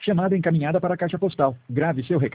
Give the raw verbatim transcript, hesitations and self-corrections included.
Chamada encaminhada para a caixa postal. Grave seu recado.